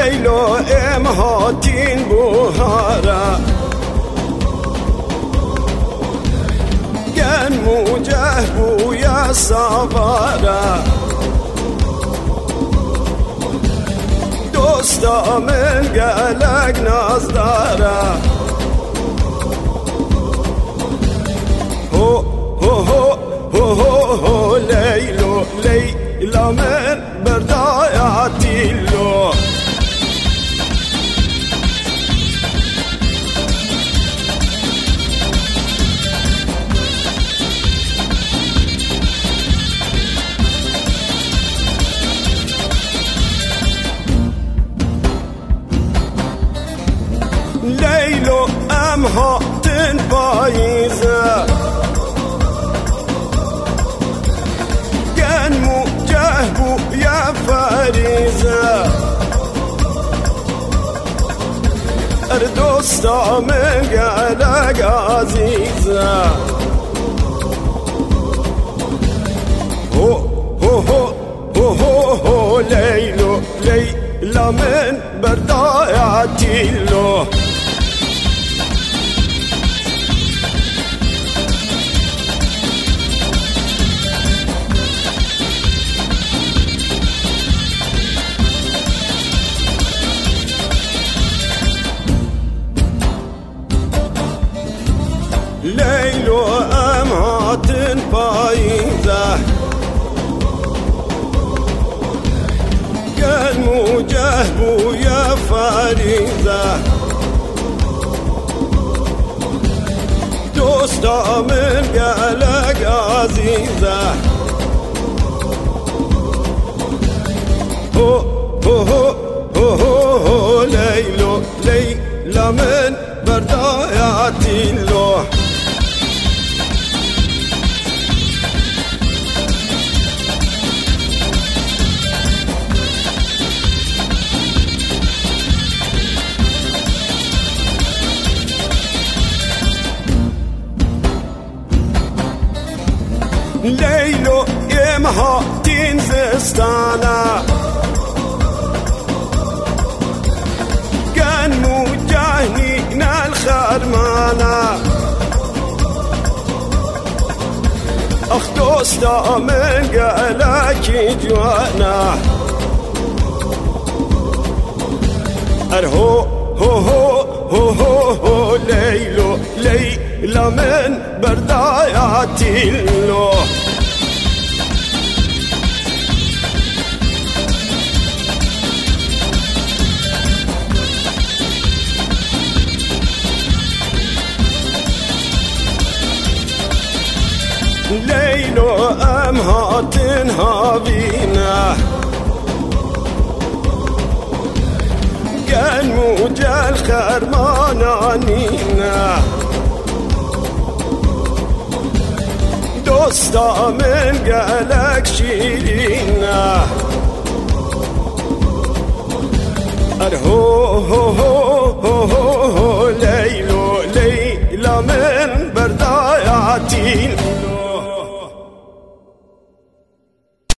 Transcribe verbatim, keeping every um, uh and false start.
لیلا ام هاتین بوهارا گن موجه بویا سوارا دوستا من گلک نازدارا هو هو هو هو هو هو لیلو لیلا من بردایاتی لو لیلو ام هاتن پاییزه گن موجه بو یا فریزه ار دوستا من گلک عزیزه هو هو هو هو هو هو لیلو لیلا من بردایاتی لو لیلو ام هاتن پاییزه گل موجه بویا فریزه دوستا من گلک عزیزه هو هو هو هو هو هو لیلو لیلا من بردایاتی لو لیلو ام هاتین زستانه گن موجهنی نال خرمانه اخ دوستا من گلکی جوانه ارهو هو هو هو هو هو لیلو لیلا من بردایاتی لو لیلو ام هاتن هاوینه گن موجل خرمانانینه دوستا من گلک شیرینه ارهو هو هو هو هو لیلو لیلا من بردایاتی